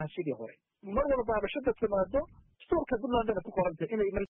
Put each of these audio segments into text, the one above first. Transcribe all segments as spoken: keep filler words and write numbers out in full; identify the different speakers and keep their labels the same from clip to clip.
Speaker 1: sidii hore mar walba cabashada timaado dastuurka Puntland ku qoranta inay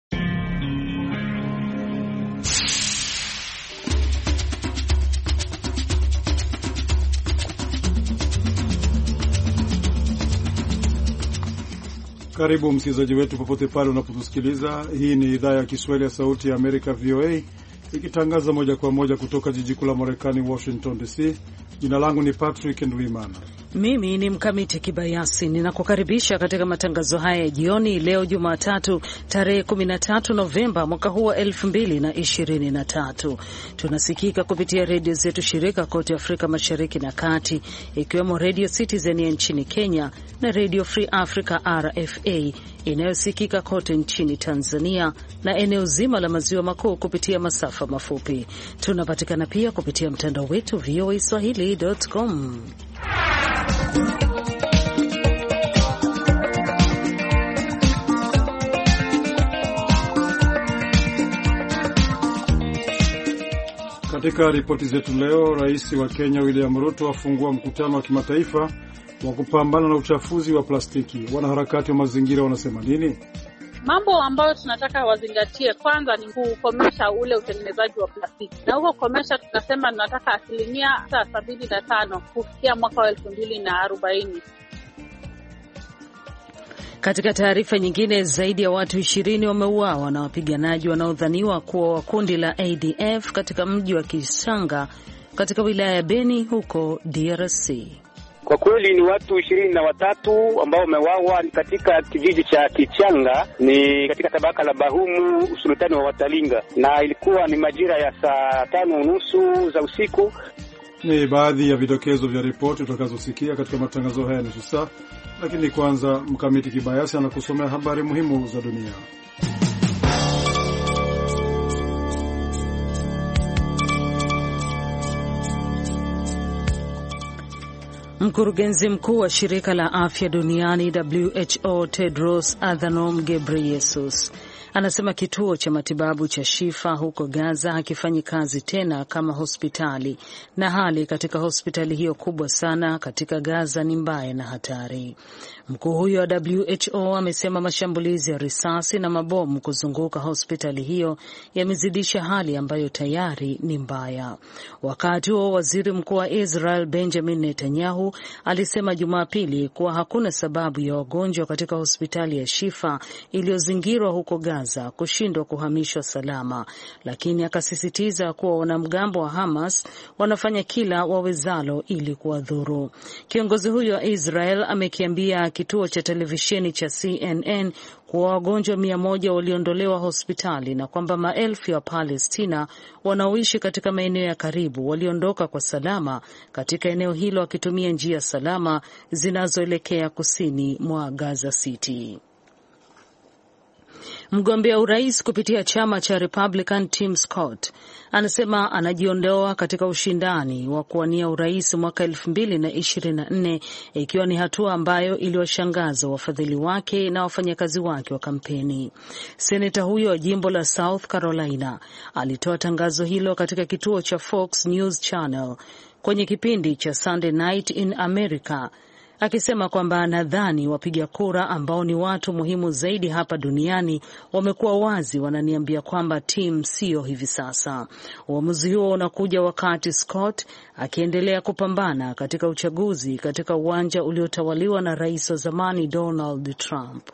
Speaker 2: Karibu msikilizaji wetu popote pale unapotusikiliza. Hii ni idhaa ya Kiswahili ya Sauti ya Amerika V O A ikitangaza moja kwa moja kutoka jiji kuu la Marekani Washington D C. Jina langu ni Patrick Ndwimana.
Speaker 3: Mimi ni Mkamiti Kibayasi, ninakukaribisha katika matangazo haya ya jioni leo Jumatatu tarehe kumi na tatu Novemba mwaka huu wa elfu mbili na ishirini na tatu. Tunasikika kupitia redio zetu shirika kote Afrika Mashariki na Kati, ikiwemo Radio Citizen ya nchini Kenya na Radio Free Africa R F A inayosikika kote nchini Tanzania na eneo zima la maziwa makuu kupitia masafa mafupi. Tunapatikana pia kupitia mtandao wetu v o a swahili dot com.
Speaker 2: Katika ripoti zetu leo, Rais wa Kenya William Ruto afungua mkutano wa kimataifa wa kupambana na uchafuzi wa plastiki. Wanaharakati wa mazingira wanasema nini?
Speaker 4: Mambo ambayo tunataka wazingatie kwanza ni kukomesha ule utengenezaji wa plastiki. Na huko komesha tunasema tunataka asilimia sabini na tano kufikia mwaka wa elfu mbili na arobaini.
Speaker 3: Katika taarifa nyingine, zaidi ya watu ishirini wameuawa na wapiganaji wanaodhaniwa kuwa wa kundi la A D F katika mji wa Kisanga katika wilaya ya Beni huko D R C.
Speaker 5: Kwa kweli ni watu ishirini na watatu ambao wameuawa katika kijiji cha Kichanga, ni katika tabaka la Bahumu, usultani wa Watalinga, na ilikuwa ni majira ya saa tano unusu za usiku.
Speaker 2: Ni baadhi ya vidokezo vya ripoti utakazosikia katika matangazo haya nusu saa, lakini kwanza Mkamiti Kibayasi anakusomea habari muhimu za dunia.
Speaker 3: Mkurugenzi mkuu wa shirika la afya duniani W H O Tedros Adhanom Ghebreyesus anasema kituo cha matibabu cha Shifa huko Gaza hakifanyi kazi tena kama hospitali, na hali katika hospitali hiyo kubwa sana katika Gaza ni mbaya na hatari. Mkuu huyo wa W H O amesema mashambulizi ya risasi na mabomu kuzunguka hospitali hiyo yamezidisha hali ambayo tayari ni mbaya. Wakati huo waziri mkuu wa Israel Benjamin Netanyahu alisema Jumapili kuwa hakuna sababu ya wagonjwa katika hospitali ya Shifa iliyozingirwa huko Gaza kushindwa kuhamishwa salama, lakini akasisitiza kuwa wanamgambo wa Hamas wanafanya kila wawezalo ili kuwadhuru. Kiongozi huyo wa Israel amekiambia kituo cha televisheni cha C N N kuwa wagonjwa mia moja waliondolewa hospitali na kwamba maelfu ya Palestina wanaoishi katika maeneo ya karibu waliondoka kwa salama katika eneo hilo wakitumia njia salama zinazoelekea kusini mwa Gaza City. Mgombea urais kupitia chama cha Republican Tim Scott anasema anajiondoa katika ushindani wa kuwania urais mwaka elfu mbili na ishirini na nne, ikiwa ni hatua ambayo iliwashangaza wafadhili wake na wafanyakazi wake wa kampeni. Seneta huyo wa jimbo la South Carolina alitoa tangazo hilo katika kituo cha Fox News Channel kwenye kipindi cha Sunday Night in America, akisema kwamba anadhani wapiga kura ambao ni watu muhimu zaidi hapa duniani wamekuwa wazi wananiambia kwamba Tim sio hivi sasa. Uamuzi huo unakuja wakati Scott akiendelea kupambana katika uchaguzi katika uwanja uliotawaliwa na rais wa zamani Donald Trump.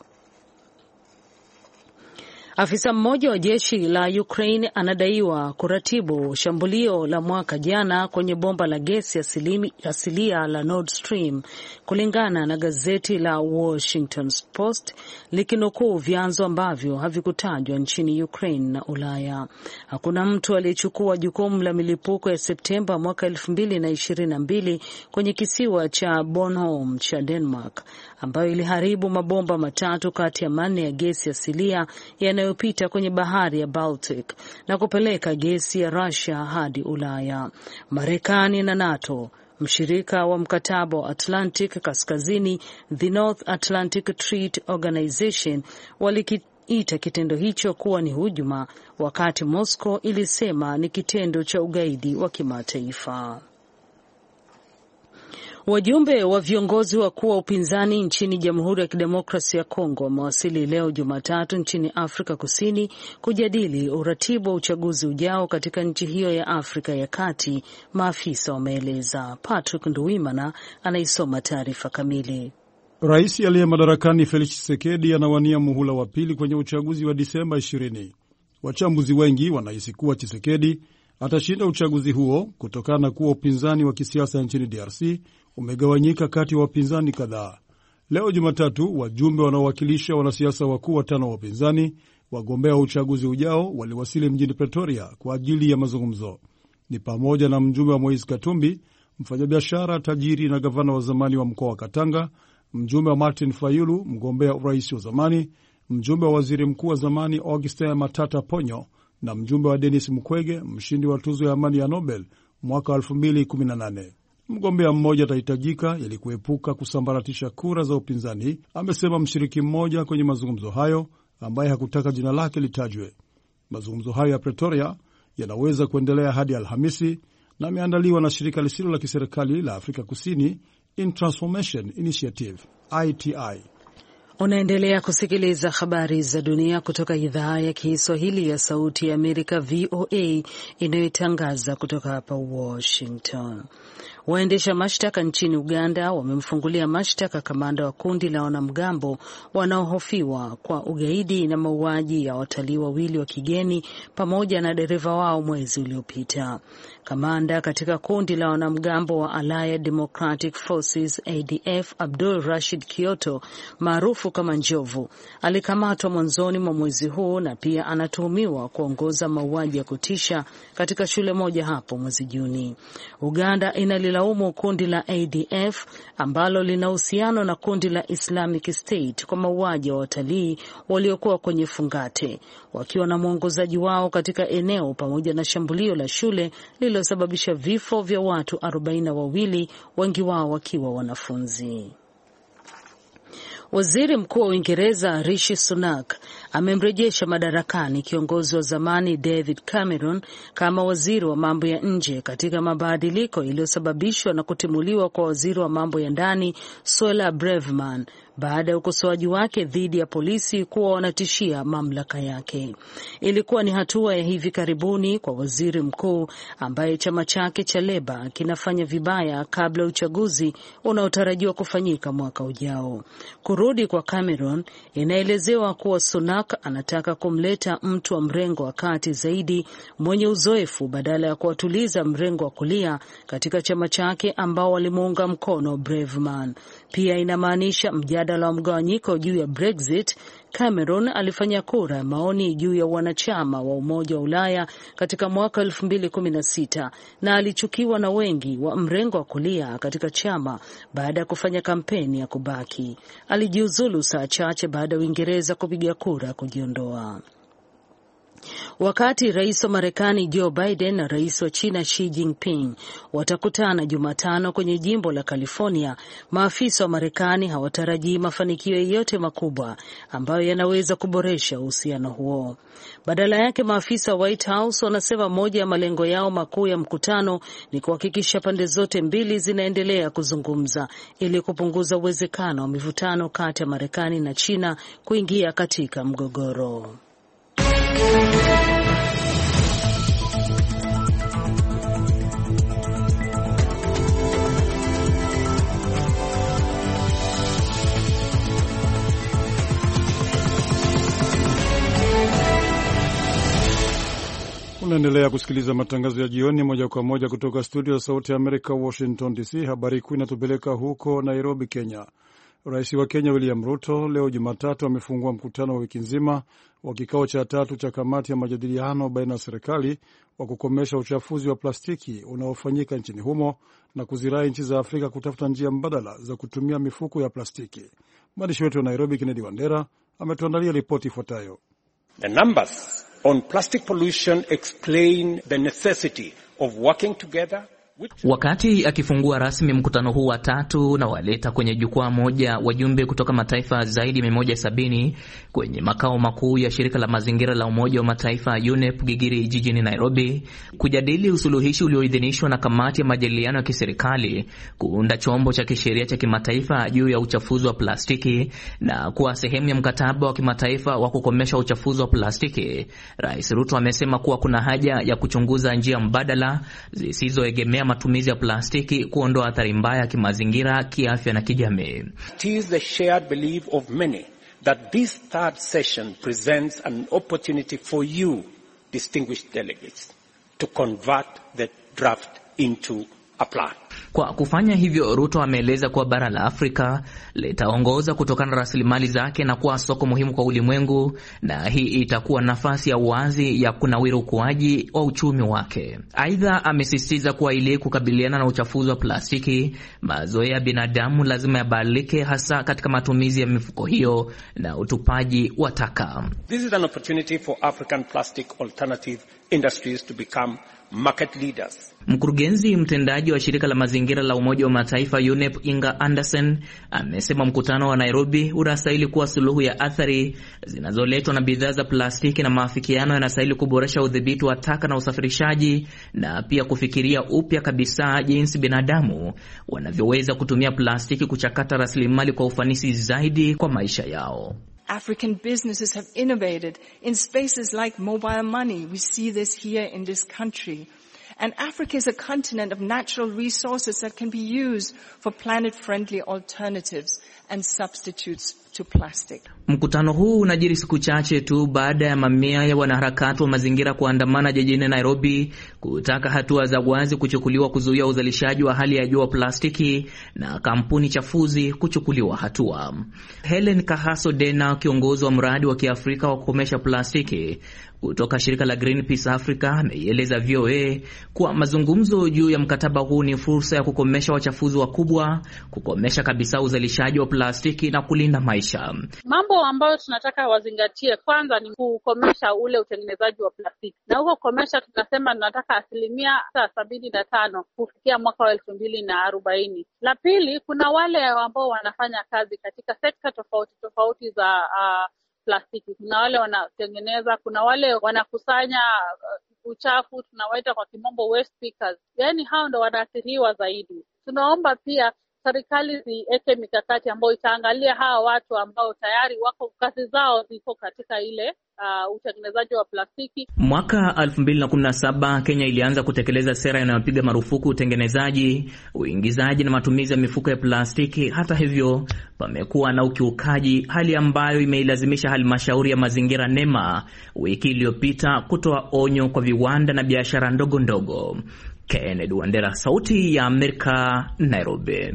Speaker 3: Afisa mmoja wa jeshi la Ukraine anadaiwa kuratibu shambulio la mwaka jana kwenye bomba la gesi asilia la Nord Stream, kulingana na gazeti la Washington Post likinukuu vyanzo ambavyo havikutajwa nchini Ukraine na Ulaya. Hakuna mtu aliyechukua jukumu la milipuko ya Septemba mwaka elfu mbili na ishirini na mbili kwenye kisiwa cha Bornholm cha Denmark, ambayo iliharibu mabomba matatu kati ya manne ya gesi asilia yanayopita kwenye bahari ya Baltic na kupeleka gesi ya Russia hadi Ulaya. Marekani na NATO, mshirika wa mkataba wa Atlantic Kaskazini, the North Atlantic Treaty Organization, walikiita kitendo hicho kuwa ni hujuma, wakati Moscow ilisema ni kitendo cha ugaidi wa kimataifa. Wajumbe wa viongozi wakuu wa upinzani nchini Jamhuri ya Kidemokrasia ya Kongo wamewasili leo Jumatatu nchini Afrika Kusini kujadili uratibu wa uchaguzi ujao katika nchi hiyo ya Afrika ya Kati, maafisa wameeleza. Patrick Nduwimana anaisoma taarifa kamili.
Speaker 2: Rais aliye madarakani Felix Tshisekedi anawania muhula wa pili kwenye uchaguzi wa Disemba ishirini. Wachambuzi wengi wanahisi kuwa Tshisekedi atashinda uchaguzi huo kutokana na kuwa upinzani wa kisiasa nchini D R C umegawanyika kati ya wapinzani kadhaa. Leo Jumatatu, wajumbe wanaowakilisha wanasiasa wakuu watano wa upinzani wagombea wa uchaguzi ujao waliwasili mjini Pretoria kwa ajili ya mazungumzo. Ni pamoja na mjumbe wa Moise Katumbi, mfanyabiashara tajiri na gavana wa zamani wa mkoa wa Katanga, mjumbe wa Martin Fayulu, mgombea urais wa zamani, mjumbe wa waziri mkuu wa zamani Augustin Matata Ponyo na mjumbe wa Denis Mukwege, mshindi wa tuzo ya amani ya Nobel mwaka elfu mbili kumi na nane. Mgombea mmoja atahitajika ili kuepuka kusambaratisha kura za upinzani, amesema mshiriki mmoja kwenye mazungumzo hayo ambaye hakutaka jina lake litajwe. Mazungumzo hayo ya Pretoria yanaweza kuendelea hadi Alhamisi na yameandaliwa na shirika lisilo la kiserikali la Afrika Kusini In Transformation Initiative I T I.
Speaker 3: Unaendelea kusikiliza habari za dunia kutoka idhaa ya Kiswahili ya Sauti ya Amerika V O A inayotangaza kutoka hapa Washington. Waendesha mashtaka nchini Uganda wamemfungulia mashtaka kamanda wa kundi la wanamgambo wanaohofiwa kwa ugaidi na mauaji ya watalii wawili wa kigeni pamoja na dereva wao mwezi uliopita. Kamanda katika kundi la wanamgambo wa Allied Democratic Forces A D F, Abdul Rashid Kioto maarufu kama Njovu, alikamatwa mwanzoni mwa mwezi huu na pia anatuhumiwa kuongoza mauaji ya kutisha katika shule moja hapo mwezi Juni. Uganda inalilaumu kundi la A D F ambalo lina uhusiano na kundi la Islamic State kwa mauaji wa watalii waliokuwa kwenye fungate wakiwa na mwongozaji wao katika eneo pamoja na shambulio la shule lililosababisha vifo vya watu arobaini na wawili, wengi wao wakiwa wanafunzi. Waziri Mkuu wa Uingereza Rishi Sunak amemrejesha madarakani kiongozi wa zamani David Cameron kama waziri wa mambo ya nje katika mabadiliko iliyosababishwa na kutimuliwa kwa waziri wa mambo ya ndani Suella Braverman baada ya ukosoaji wake dhidi ya polisi kuwa wanatishia mamlaka yake. Ilikuwa ni hatua ya hivi karibuni kwa waziri mkuu ambaye chama chake cha Leba kinafanya vibaya kabla uchaguzi unaotarajiwa kufanyika mwaka ujao. Kurudi kwa Cameron inaelezewa kuwa Sunak anataka kumleta mtu wa mrengo wa kati zaidi mwenye uzoefu badala ya kuwatuliza mrengo wa kulia katika chama chake ambao walimuunga mkono Braverman. Pia inamaanisha mjadala wa mgawanyiko juu ya Brexit. Cameron alifanya kura ya maoni juu ya wanachama wa Umoja wa Ulaya katika mwaka elfu mbili kumi na sita na alichukiwa na wengi wa mrengo wa kulia katika chama baada ya kufanya kampeni ya kubaki. Alijiuzulu saa chache baada ya Uingereza kupiga kura kujiondoa. Wakati rais wa Marekani Joe Biden na rais wa China Xi Jinping watakutana Jumatano kwenye jimbo la California, maafisa wa Marekani hawatarajii mafanikio yoyote makubwa ambayo yanaweza kuboresha uhusiano huo. Badala yake, maafisa wa White House wanasema moja ya malengo yao makuu ya mkutano ni kuhakikisha pande zote mbili zinaendelea kuzungumza ili kupunguza uwezekano wa mivutano kati ya Marekani na China kuingia katika mgogoro.
Speaker 2: Unaendelea kusikiliza matangazo ya jioni moja kwa moja kutoka studio za Sauti ya Amerika, Washington D C. Habari kuu inatupeleka huko Nairobi, Kenya. Rais wa Kenya William Ruto leo Jumatatu amefungua mkutano wa wiki nzima wa kikao cha tatu cha kamati ya majadiliano baina ya serikali wa kukomesha uchafuzi wa plastiki unaofanyika nchini humo na kuzirai nchi za Afrika kutafuta njia mbadala za kutumia mifuko ya plastiki. Mwandishi wetu wa Nairobi Kennedy Wandera ametuandalia ripoti ifuatayo.
Speaker 6: The numbers on plastic pollution explain the necessity of working together Wakati akifungua rasmi mkutano huu wa tatu na waleta kwenye jukwaa moja wajumbe kutoka mataifa zaidi mia moja sabini kwenye makao makuu ya shirika la mazingira la Umoja wa Mataifa U N E P Gigiri jijini Nairobi, kujadili usuluhishi ulioidhinishwa na kamati ya majadiliano ya kiserikali kuunda chombo cha kisheria cha kimataifa juu ya uchafuzi wa plastiki na kuwa sehemu ya mkataba wa kimataifa wa kukomesha uchafuzi wa plastiki, Rais Ruto amesema kuwa kuna haja ya kuchunguza njia mbadala zisizoegemea matumizi ya plastiki kuondoa athari mbaya kimazingira, kiafya na kijamii.
Speaker 7: It is the shared belief of many that this third session presents an opportunity for you, distinguished delegates, to convert the draft into a plan.
Speaker 6: Kwa kufanya hivyo, Ruto ameeleza kuwa bara la Afrika litaongoza kutokana na rasilimali zake na kuwa soko muhimu kwa ulimwengu, na hii itakuwa nafasi ya wazi ya kunawiri ukuaji wa uchumi wake. Aidha, amesisitiza kuwa ili kukabiliana na uchafuzi wa plastiki, mazoea ya binadamu lazima yabadilike, hasa katika matumizi ya mifuko hiyo na utupaji wa taka.
Speaker 7: This is an opportunity for African plastic alternative industries to become market leaders.
Speaker 6: Mkurugenzi mtendaji wa shirika la mazingira la Umoja wa Mataifa U N E P Inga Anderson amesema mkutano wa Nairobi unastahili kuwa suluhu ya athari zinazoletwa na bidhaa za plastiki, na maafikiano yanastahili kuboresha udhibiti wa taka na usafirishaji, na pia kufikiria upya kabisa jinsi binadamu wanavyoweza kutumia plastiki kuchakata rasilimali kwa ufanisi zaidi kwa maisha yao.
Speaker 8: African businesses have innovated in spaces like mobile money. We see this here in this country. And Africa is a continent of natural resources that can be used for planet-friendly alternatives and substitutes to plastic.
Speaker 6: Mkutano huu unajiri siku chache tu baada ya mamia ya wanaharakati wa mazingira kuandamana jijini Nairobi kutaka hatua za wazi kuchukuliwa kuzuia uzalishaji wa hali ya juu wa plastiki na kampuni chafuzi kuchukuliwa hatua. Helen Kahaso Dena, kiongozi wa mradi wa Kiafrika wa kukomesha plastiki kutoka shirika la Greenpeace Africa, ameieleza V O A kuwa mazungumzo juu ya mkataba huu ni fursa ya kukomesha wachafuzi wakubwa, kukomesha kabisa uzalishaji wa plastiki na kulinda maisha.
Speaker 4: Mambo ambayo tunataka wazingatie kwanza ni kukomesha ule utengenezaji wa plastiki. Na huko komesha tunasema tunataka asilimia sabini na tano kufikia mwaka wa elfu mbili na arobaini. La pili, kuna wale ambao wanafanya kazi katika sekta tofauti tofauti za uh, plastiki. Kuna wale wanatengeneza, kuna wale wanakusanya uh, uchafu, tunawaita kwa kimombo waste pickers. Yaani hao ndo wanaathiriwa zaidi. Tunaomba pia serikali ziweke mikakati ambayo itaangalia hawa watu ambao tayari wako kazi zao ziko katika ile uh, utengenezaji wa plastiki.
Speaker 6: Mwaka elfu mbili na kumi na saba Kenya ilianza kutekeleza sera inayopiga marufuku utengenezaji, uingizaji na matumizi ya mifuko ya plastiki. Hata hivyo, pamekuwa na ukiukaji, hali ambayo imeilazimisha halmashauri ya mazingira NEMA wiki iliyopita kutoa onyo kwa viwanda na biashara ndogo ndogo. Kennedy Wandera, Sauti ya Amerika, Nairobi.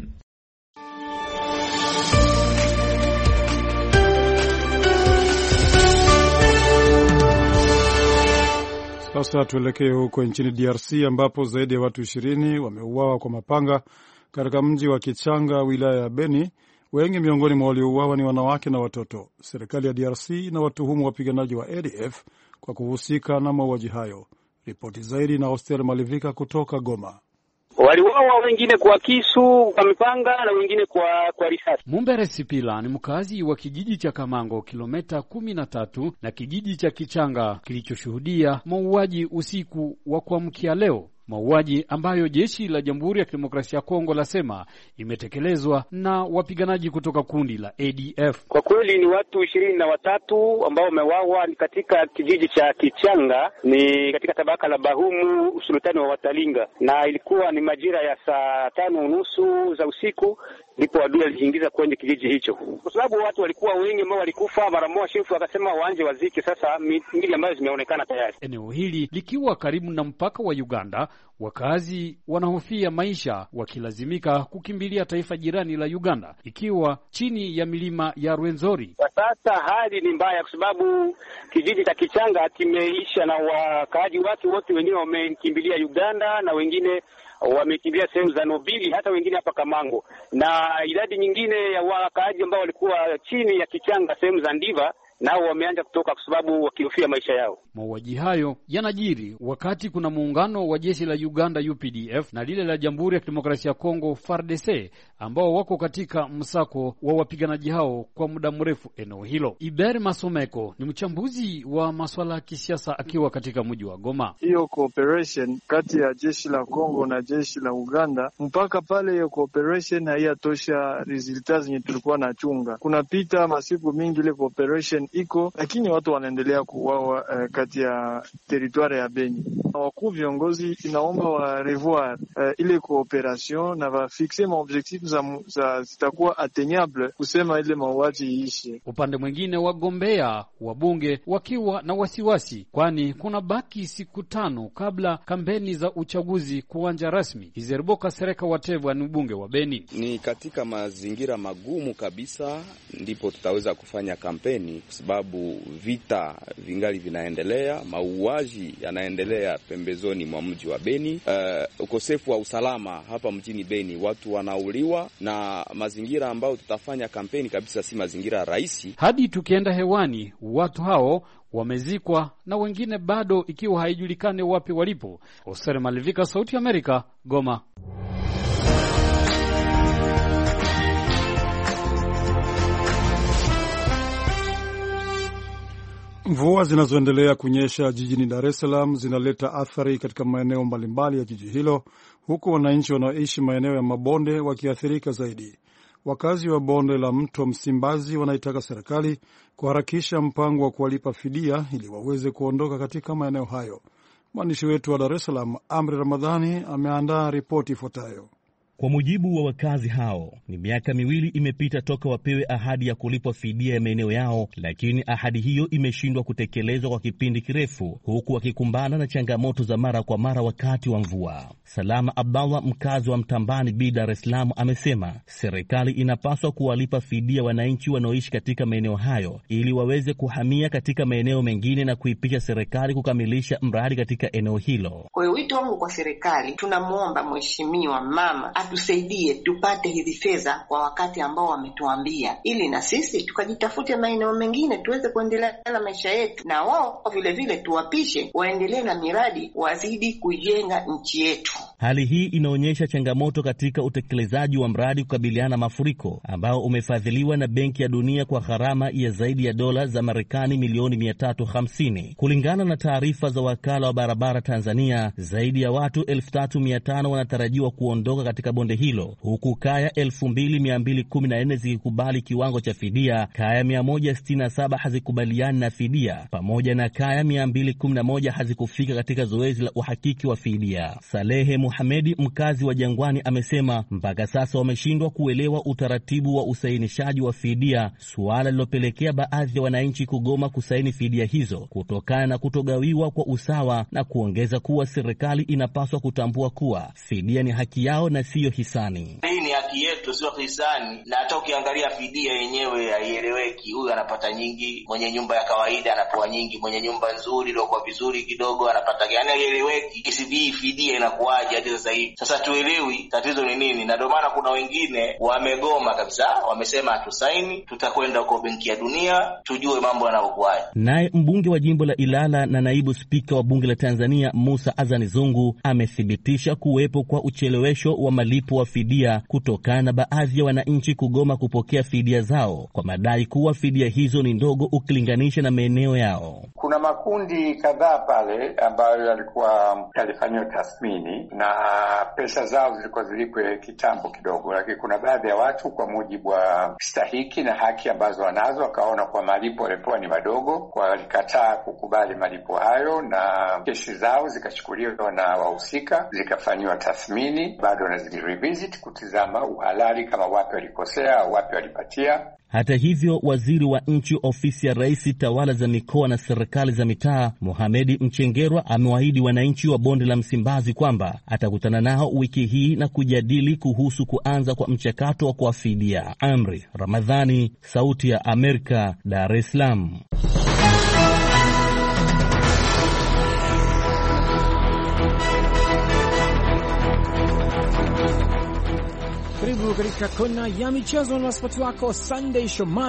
Speaker 2: Sasa tuelekee huko nchini D R C ambapo zaidi ya watu ishirini wameuawa kwa mapanga katika mji wa Kichanga, wilaya ya Beni. Wengi miongoni mwa waliouawa ni wanawake na watoto. Serikali ya D R C inawatuhumu wapiganaji wa A D F kwa kuhusika na mauaji hayo. Ripoti zaidi na Hostel Malivika kutoka Goma.
Speaker 5: Waliuawa wengine kwa kisu, kwa mipanga na wengine kwa kwa risasi.
Speaker 9: Mumbere Sipila ni mkazi wa kijiji cha Kamango, kilomita kumi na tatu na kijiji cha Kichanga kilichoshuhudia mauaji usiku wa kuamkia leo. Mauaji ambayo jeshi la Jamhuri ya Kidemokrasia ya Kongo lasema imetekelezwa na wapiganaji kutoka kundi la A D F.
Speaker 5: Kwa kweli ni watu ishirini na watatu ambao wameuawa katika kijiji cha Kichanga, ni katika tabaka la Bahumu, usultani wa Watalinga, na ilikuwa ni majira ya saa tano unusu za usiku ndipo adui alijiingiza kwenye kijiji hicho. Kwa sababu watu walikuwa wengi ambao walikufa, mara moja shefu akasema waanje wazike sasa miili ambayo zimeonekana tayari.
Speaker 9: Eneo hili likiwa karibu na mpaka wa Uganda, wakazi wanahofia maisha wakilazimika kukimbilia taifa jirani la Uganda ikiwa chini ya milima ya Rwenzori.
Speaker 5: Kwa sasa hali ni mbaya kwa sababu kijiji cha Kichanga kimeisha na wakaaji wake wote, wengine wamekimbilia Uganda na wengine wamekimbia sehemu za Nobili, hata wengine hapa Kamango, na idadi nyingine ya wakaaji ambao walikuwa chini ya Kichanga sehemu za Ndiva nao wameanza kutoka kwa sababu wakihofia maisha yao.
Speaker 9: Mauaji hayo yanajiri wakati kuna muungano wa jeshi la Uganda U P D F na lile la Jamhuri ya Kidemokrasia ya Kongo F A R D C ambao wako katika msako wa wapiganaji hao kwa muda mrefu eneo hilo. Iber Masomeko ni mchambuzi wa masuala ya kisiasa akiwa katika mji wa Goma.
Speaker 10: Hiyo cooperation kati ya jeshi la Kongo na jeshi la Uganda, mpaka pale hiyo cooperation haiyatosha results zenye tulikuwa na chunga. Kuna pita masiku mingi ile cooperation iko, lakini watu wanaendelea kuuawa uh, kati ya territoire ya Beni. Wakuu viongozi inaomba wa revoir uh, ile cooperation na va fixer ma objectif za, za zitakuwa atteignable kusema ile mauaji iishe.
Speaker 9: Upande mwingine wagombea wabunge wakiwa na wasiwasi, kwani kuna baki siku tano kabla kampeni za uchaguzi kuanza rasmi. Izerboka Sereka Watevwa ni mbunge wa Beni.
Speaker 11: Ni katika mazingira magumu kabisa ndipo tutaweza kufanya kampeni, kwa sababu vita vingali vinaendelea, mauaji yanaendelea pembezoni mwa mji wa Beni. Uh, ukosefu wa usalama hapa mjini Beni, watu wanauliwa, na mazingira ambayo tutafanya kampeni kabisa si mazingira rahisi.
Speaker 9: Hadi tukienda hewani, watu hao wamezikwa na wengine bado ikiwa haijulikane wapi walipo. Osere Malivika, Sauti ya Amerika, Goma.
Speaker 2: Mvua zinazoendelea kunyesha jijini Dar es Salaam zinaleta athari katika maeneo mbalimbali ya jiji hilo, huku wananchi wanaoishi maeneo ya mabonde wakiathirika zaidi. Wakazi wa bonde la mto Msimbazi wanaitaka serikali kuharakisha mpango wa kuwalipa fidia ili waweze kuondoka katika maeneo hayo. Mwandishi wetu wa Dar es Salaam, Amri Ramadhani, ameandaa ripoti ifuatayo.
Speaker 12: Kwa mujibu wa wakazi hao, ni miaka miwili imepita toka wapewe ahadi ya kulipwa fidia ya maeneo yao, lakini ahadi hiyo imeshindwa kutekelezwa kwa kipindi kirefu, huku wakikumbana na changamoto za mara kwa mara wakati wa mvua. Salama Abdallah, mkazi wa Mtambani B, Dar es Salaam, amesema serikali inapaswa kuwalipa fidia wananchi wanaoishi katika maeneo hayo ili waweze kuhamia katika maeneo mengine na kuipisha serikali kukamilisha mradi katika eneo hilo.
Speaker 13: Kwa hiyo wito wangu kwa serikali, tunamuomba mheshimiwa mama atusaidie tupate hizi fedha kwa wakati ambao wametuambia, ili na sisi tukajitafute maeneo mengine tuweze kuendelea na maisha yetu, na wao vile vile tuwapishe waendelee na miradi, wazidi kujenga nchi yetu.
Speaker 12: Hali hii inaonyesha changamoto katika utekelezaji wa mradi kukabiliana na mafuriko ambao umefadhiliwa na Benki ya Dunia kwa gharama ya zaidi ya dola za Marekani milioni mia tatu hamsini. Kulingana na taarifa za Wakala wa Barabara Tanzania, zaidi ya watu elfu tatu mia tano wanatarajiwa kuondoka katika bonde hilo, huku kaya elfu mbili mia mbili kumi na nne zikikubali kiwango cha fidia, kaya mia moja sitini na saba hazikubaliani na fidia, pamoja na kaya mia mbili kumi na moja hazikufika katika zoezi la uhakiki wa fidia. Salehe Muhamedi, mkazi wa Jangwani, amesema mpaka sasa wameshindwa kuelewa utaratibu wa usainishaji wa fidia, suala lilopelekea baadhi ya wananchi kugoma kusaini fidia hizo kutokana na kutogawiwa kwa usawa, na kuongeza kuwa serikali inapaswa kutambua kuwa fidia ni haki yao na siyo hisani.
Speaker 14: Hii ni haki yetu, sio hisani, na hata ukiangalia fidia yenyewe haieleweki. Huyu anapata nyingi, mwenye nyumba ya kawaida anapewa nyingi, mwenye nyumba nzuri ndio kwa vizuri kidogo anapata, yani haieleweki. Hii fidia inakuaje hadi sasa hivi? Sasa tuelewi tatizo ni nini, na ndio maana kuna wengine wamegoma kabisa, wamesema hatusaini, tutakwenda huko Benki ya Dunia tujue mambo yanavyokuaje.
Speaker 12: Naye mbunge wa jimbo la Ilala na naibu spika wa bunge la Tanzania Musa Azani Zungu amethibitisha kuwepo kwa uchelewesho wa malipo wa fidia kutokana na baadhi ya wananchi kugoma kupokea fidia zao kwa madai kuwa fidia hizo ni ndogo ukilinganisha na maeneo yao.
Speaker 15: Kuna makundi kadhaa pale ambayo yalikuwa yalifanywa tathmini na pesa zao zilikuwa zilipwe kitambo kidogo, lakini kuna baadhi ya watu kwa mujibu wa stahiki na haki ambazo wanazo wakaona kwa malipo walipewa ni madogo, walikataa kukubali malipo hayo, na kesi zao zikachukuliwa na wahusika zikafanywa tathmini, bado na revisit kutizama uhalali kama wapi walikosea au wapi walipatia.
Speaker 12: Hata hivyo, waziri wa nchi ofisi ya rais tawala za mikoa na serikali za mitaa Mohamedi Mchengerwa amewaahidi wananchi wa bonde la Msimbazi kwamba atakutana nao wiki hii na kujadili kuhusu kuanza kwa mchakato wa kuwafidia. Amri Ramadhani, Sauti ya Amerika, Dar es Salaam.
Speaker 16: Karibu katika kona ya michezo na spoti wako Sunday Shomari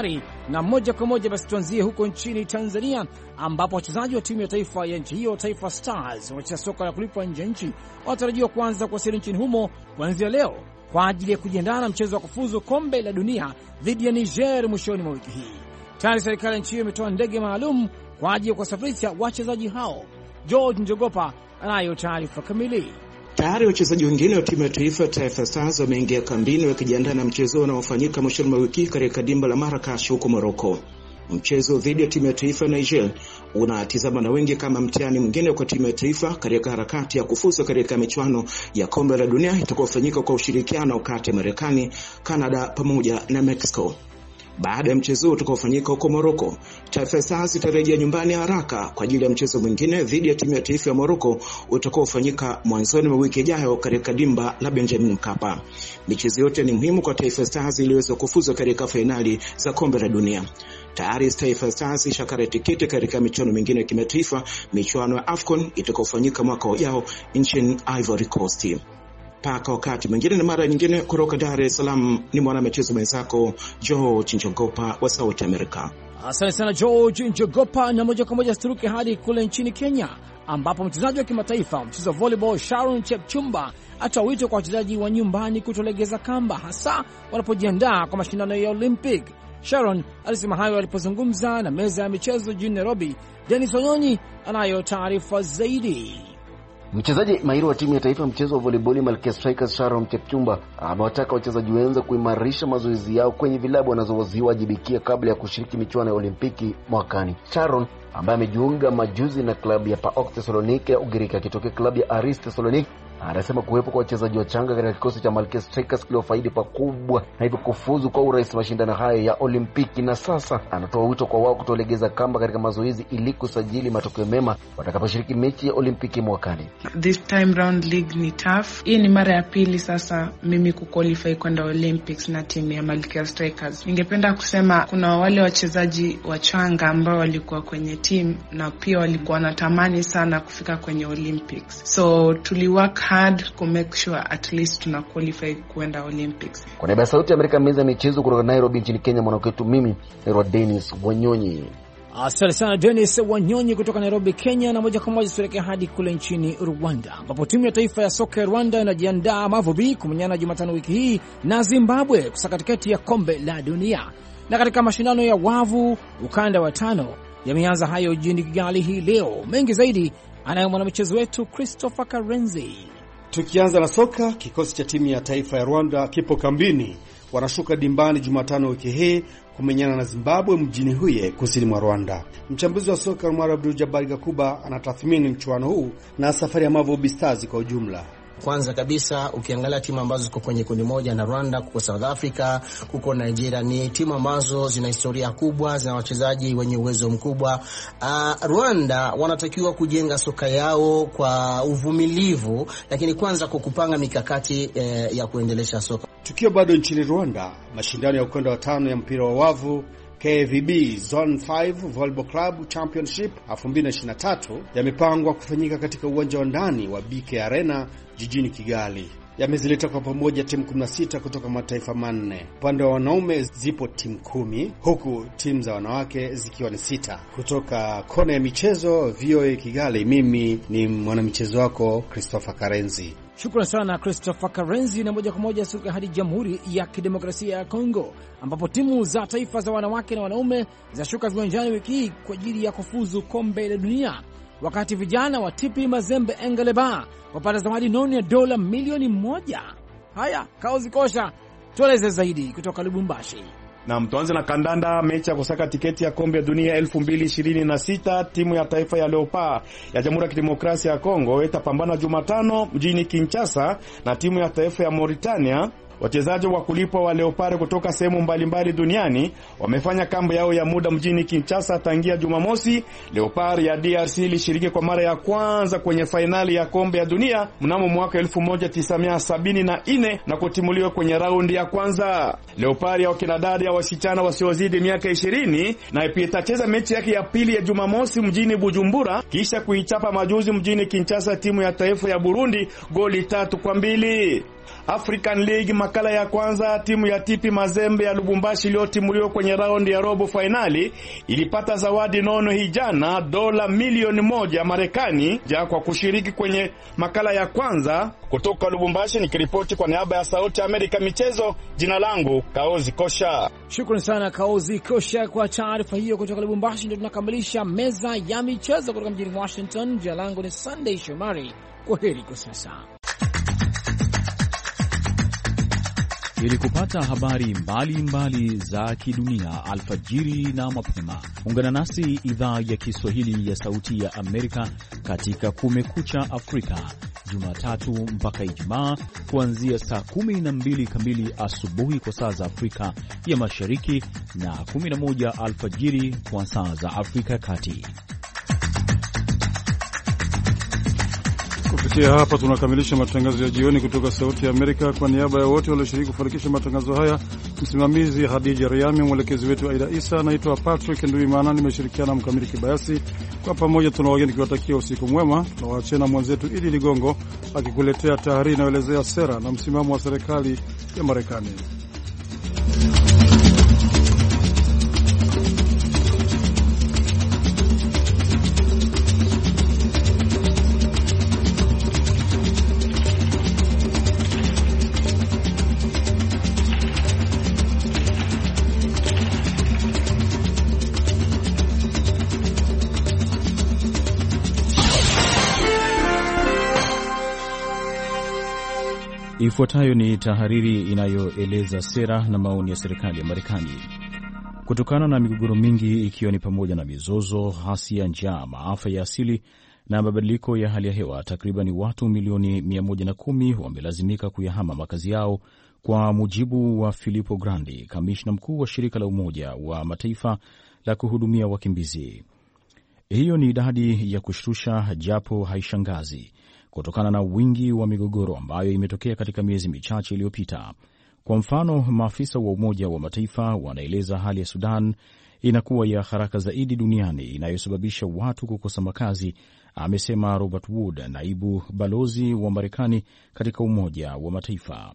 Speaker 16: Na moja kwa moja basi tuanzie huko nchini Tanzania, ambapo wachezaji wa timu ya taifa ya nchi hiyo Taifa Stars wanacheza soka la kulipwa nje ya nchi wanatarajiwa kuanza kuwasili nchini humo kuanzia leo kwa ajili ya kujiandaa na mchezo wa kufuzu kombe la dunia dhidi ya Niger mwishoni mwa wiki hii. Tayari serikali ya nchi hiyo imetoa ndege maalum kwa ajili ya kuwasafirisha wachezaji hao. George Njogopa anayo taarifa kamili.
Speaker 17: Tayari wachezaji wengine wa timu ya taifa Taifa Stars wameingia kambini wakijiandaa na mchezo unaofanyika mwishoni mwa wiki katika dimba la Marrakesh huko Morocco. Mchezo dhidi ya timu ya taifa Niger unatizama na wengi kama mtihani mwingine kwa timu ya taifa katika harakati ya kufuzu katika michuano ya kombe la dunia itakayofanyika kwa ushirikiano kati ya Marekani, Canada pamoja na Mexico. Baada ya mchezo utakaofanyika huko Morocco, Taifa Stars itarejea nyumbani haraka kwa ajili ya mchezo mwingine dhidi ya timu ya taifa ya Morocco utakaofanyika mwanzoni mwa wiki ijayo katika dimba la Benjamin Mkapa. Michezo yote ni muhimu kwa Taifa Stars ili iweze kufuzu katika fainali za kombe la dunia. Tayari Taifa Stars ishakata tiketi katika michuano mingine ya kimataifa, michuano ya AFCON itakayofanyika mwaka ujao nchini Ivory Coast. Paka wakati mwingine na mara nyingine kutoka Dar es Salaam ni mwana michezo mwenzako George Njogopa wa South America.
Speaker 16: Asante sana George Njogopa, na moja kwa moja sturuke hadi kule nchini Kenya, ambapo mchezaji wa kimataifa mchezo wa volleyball Sharon Chepchumba atoa wito kwa wachezaji wa nyumbani kutolegeza kamba hasa wanapojiandaa kwa mashindano ya Olympic. Sharon alisema hayo alipozungumza na meza ya michezo jijini Nairobi. Dennis Onyonyi anayo taarifa zaidi.
Speaker 18: Mchezaji mahiri wa timu ya taifa mchezo wa volleyball Malkia Strikers Sharon Chepchumba amewataka wachezaji wenza kuimarisha mazoezi yao kwenye vilabu wanazowajibikia kabla ya kushiriki michuano ya Olimpiki mwakani. Sharon ambaye amejiunga majuzi na klabu ya PAOK Thessaloniki ya Ugiriki akitokea klabu ya Aris Thessaloniki, anasema kuwepo kwa wachezaji wachanga katika kikosi cha Malkia Strikers kile faida pakubwa na hivyo kufuzu kwa urahisi mashindano hayo ya Olimpiki, na sasa anatoa wito kwa wao kutolegeza kamba katika mazoezi ili kusajili matokeo mema watakaposhiriki mechi ya Olimpiki mwakani.
Speaker 19: This time round league ni tough. Hii ni mara ya pili sasa mimi kuqualify kwenda Olympics na timu ya Malkia Strikers. Ningependa kusema kuna wale wachezaji wachanga ambao walikuwa kwenye team na pia walikuwa wanatamani sana kufika kwenye Olympics. So tuliwork hard to make sure at least tuna qualify kwenda Olympics.
Speaker 18: Kwa niaba ya Sauti ya Amerika meza ya michezo kutoka Nairobi nchini Kenya, mwanakwetu mimi ni Dennis Wanyonyi.
Speaker 16: Asante sana Dennis Wanyonyi kutoka Nairobi, Kenya. Na moja kwa moja tuelekea hadi kule nchini Rwanda, ambapo timu ya taifa ya soka ya Rwanda inajiandaa Mavubi kumenyana Jumatano wiki hii na Zimbabwe kusaka tiketi ya kombe la dunia. Na katika mashindano ya wavu ukanda wa tano yameanza hayo jijini Kigali hii leo. Mengi zaidi anayo mwanamichezo wetu Christopher Karenzi.
Speaker 2: Tukianza na soka, kikosi cha timu ya taifa ya Rwanda kipo kambini. Wanashuka dimbani Jumatano wiki hii kumenyana na Zimbabwe mjini Huye kusini mwa Rwanda. Mchambuzi wa soka Omar Abdul Jabbar Gakuba anatathmini mchuano huu na safari ya Mavubi Stars kwa ujumla.
Speaker 20: Kwanza kabisa ukiangalia timu ambazo ziko kwenye kundi moja na Rwanda, kuko South Africa, kuko Nigeria, ni timu ambazo zina historia kubwa, zina wachezaji wenye uwezo mkubwa. Uh, Rwanda wanatakiwa kujenga soka yao kwa uvumilivu, lakini kwanza kwa kupanga mikakati eh, ya kuendelesha soka.
Speaker 2: Tukio bado nchini Rwanda, mashindano ya ukanda wa tano ya mpira wa wavu K V B Zone tano Volleyball Club Championship elfu mbili ishirini na tatu yamepangwa kufanyika katika uwanja wa ndani wa B K Arena jijini Kigali. Yamezileta kwa pamoja timu kumi na sita kutoka mataifa manne. Upande wa wanaume zipo timu kumi, huku timu za wanawake zikiwa ni sita. Kutoka kona ya michezo V O A Kigali, mimi ni mwanamichezo wako Christopher Karenzi.
Speaker 16: Shukrani sana Christopher Karenzi. Na moja kwa moja suka hadi Jamhuri ya Kidemokrasia ya Kongo, ambapo timu za taifa za wanawake na wanaume zashuka viwanjani wiki hii kwa ajili ya kufuzu kombe la dunia, wakati vijana wa Tipi Mazembe Engeleba wapata zawadi nono ya dola milioni moja. Haya, Kaozi Kosha tueleze zaidi kutoka Lubumbashi.
Speaker 21: Na mtuanze na kandanda. Mechi ya kusaka tiketi ya kombe ya dunia elfu mbili ishirini na sita, timu ya taifa ya Leopard ya Jamhuri ya Kidemokrasia ya Kongo itapambana Jumatano mjini Kinshasa na timu ya taifa ya Mauritania. Wachezaji wa kulipwa wa Leopard kutoka sehemu mbalimbali duniani wamefanya kambi yao ya muda mjini Kinshasa tangia Jumamosi. Leopard ya D R C ilishiriki kwa mara ya kwanza kwenye fainali ya kombe ya dunia mnamo mwaka elfu moja tisa mia sabini na nne na kutimuliwa kwenye raundi ya kwanza. Leopard ya wakinadada ya wasichana wasiozidi miaka ishirini na pia itacheza mechi yake ya pili ya Jumamosi mjini Bujumbura kisha kuichapa majuzi mjini Kinshasa timu ya taifa ya Burundi goli tatu kwa mbili. African League makala ya kwanza, timu ya T P Mazembe ya Lubumbashi iliyotimuliwa kwenye raundi ya robo finali ilipata zawadi nono hii jana, dola milioni moja Marekani ja kwa kushiriki kwenye makala ya kwanza. Kutoka Lubumbashi nikiripoti kwa niaba ya Sauti Amerika michezo, jina langu Kaozi Kosha.
Speaker 16: Shukrani sana Kaozi Kosha kwa taarifa hiyo kutoka Lubumbashi. Ndio tunakamilisha meza ya michezo kutoka mjini Washington. Jina langu ni Sunday Shomari. Kwaheri kwa sasa.
Speaker 1: Ili kupata habari mbalimbali mbali za kidunia alfajiri na mapema, ungana nasi idhaa ya Kiswahili ya Sauti ya Amerika katika Kumekucha Afrika, Jumatatu mpaka Ijumaa kuanzia saa kumi na mbili kamili asubuhi kwa saa za Afrika ya Mashariki na kumi na moja alfajiri kwa saa za Afrika ya Kati.
Speaker 2: Kufikia hapa tunakamilisha matangazo ya jioni kutoka Sauti ya Amerika. Kwa niaba ya wote walioshiriki kufanikisha matangazo haya, msimamizi Hadija Riami, mwelekezi wetu Aida Isa, naitwa Patrick Nduimana, nimeshirikiana Mkamili Kibayasi. Kwa pamoja tunawageni kiwatakia usiku mwema. Tunawaachia na mwenzetu Idi Ligongo akikuletea tahariri inayoelezea sera na msimamo wa serikali ya Marekani.
Speaker 1: Ifuatayo ni tahariri inayoeleza sera na maoni ya serikali ya Marekani. Kutokana na migogoro mingi ikiwa ni pamoja na mizozo, ghasia, njaa, maafa ya asili na mabadiliko ya hali ya hewa, takriban watu milioni mia moja na kumi wamelazimika kuyahama makazi yao, kwa mujibu wa Filippo Grandi, kamishna mkuu wa shirika la Umoja wa Mataifa la kuhudumia wakimbizi. Hiyo ni idadi ya kushtusha, japo haishangazi kutokana na wingi wa migogoro ambayo imetokea katika miezi michache iliyopita. Kwa mfano, maafisa wa Umoja wa Mataifa wanaeleza hali ya Sudan inakuwa ya haraka zaidi duniani inayosababisha watu kukosa makazi, amesema Robert Wood, naibu balozi wa Marekani katika Umoja wa Mataifa.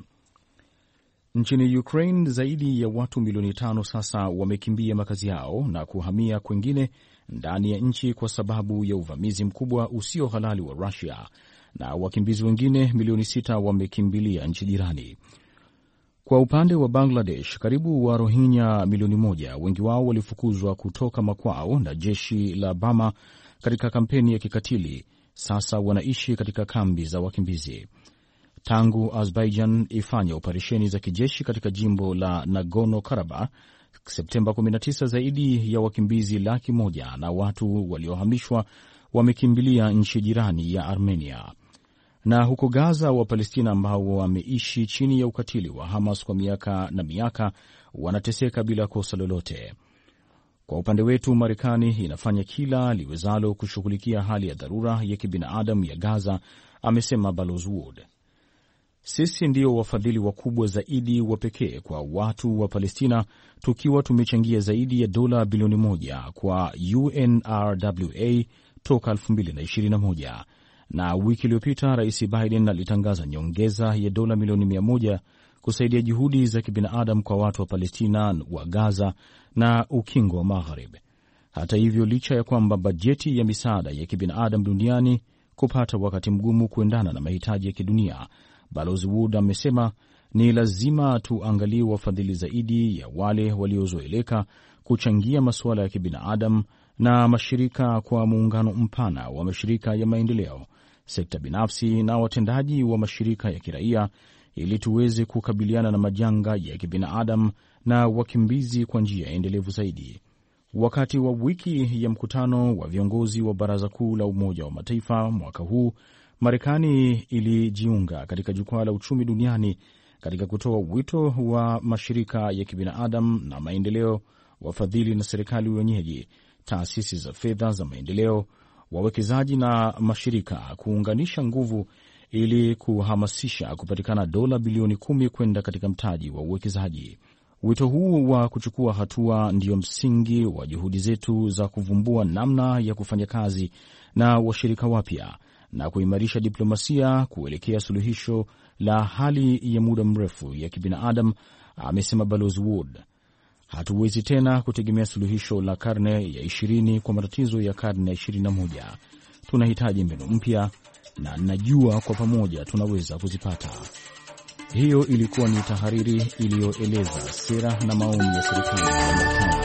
Speaker 1: Nchini Ukraine, zaidi ya watu milioni tano sasa wamekimbia makazi yao na kuhamia kwingine ndani ya nchi kwa sababu ya uvamizi mkubwa usio halali wa Russia, na wakimbizi wengine milioni sita wamekimbilia nchi jirani. Kwa upande wa Bangladesh, karibu wa Rohingya milioni moja, wengi wao walifukuzwa kutoka makwao na jeshi la Burma katika kampeni ya kikatili, sasa wanaishi katika kambi za wakimbizi. Tangu Azerbaijan ifanya operesheni za kijeshi katika jimbo la Nagorno-Karabakh Septemba kumi na tisa, zaidi ya wakimbizi laki moja na watu waliohamishwa wamekimbilia nchi jirani ya Armenia. Na huko Gaza, wa Palestina ambao wameishi chini ya ukatili wa Hamas kwa miaka na miaka wanateseka bila kosa lolote. Kwa upande wetu, Marekani inafanya kila liwezalo kushughulikia hali ya dharura ya kibinadamu ya Gaza, amesema Balozi Wood. Sisi ndio wafadhili wakubwa zaidi wa pekee kwa watu wa Palestina, tukiwa tumechangia zaidi ya dola bilioni moja kwa U N R W A toka elfu mbili na ishirini na moja. Na wiki iliyopita Rais Biden alitangaza nyongeza ya dola milioni mia moja kusaidia juhudi za kibinadamu kwa watu wa Palestina wa Gaza na Ukingo wa Magharibi. Hata hivyo, licha ya kwamba bajeti ya misaada ya kibinadamu duniani kupata wakati mgumu kuendana na mahitaji ya kidunia, Balozi Wood amesema ni lazima tuangalie wafadhili zaidi ya wale waliozoeleka kuchangia masuala ya kibinadamu na mashirika kwa muungano mpana wa mashirika ya maendeleo, sekta binafsi na watendaji wa mashirika ya kiraia, ili tuweze kukabiliana na majanga ya kibinadamu na wakimbizi kwa njia endelevu zaidi. Wakati wa wiki ya mkutano wa viongozi wa Baraza Kuu la Umoja wa Mataifa mwaka huu, Marekani ilijiunga katika jukwaa la uchumi duniani katika kutoa wito wa mashirika ya kibinadamu na maendeleo, wafadhili na serikali wenyeji, taasisi za fedha za maendeleo, wawekezaji na mashirika kuunganisha nguvu ili kuhamasisha kupatikana dola bilioni kumi kwenda katika mtaji wa uwekezaji. Wito huu wa kuchukua hatua ndio msingi wa juhudi zetu za kuvumbua namna ya kufanya kazi na washirika wapya na kuimarisha diplomasia kuelekea suluhisho la hali ya muda mrefu ya kibinadamu, amesema Balozi Wood. Hatuwezi tena kutegemea suluhisho la karne ya ishirini kwa matatizo ya karne ya ishirini na moja. Tunahitaji mbinu mpya na najua kwa pamoja tunaweza kuzipata. Hiyo ilikuwa ni tahariri iliyoeleza sera na maoni ya serikali ya Marekani.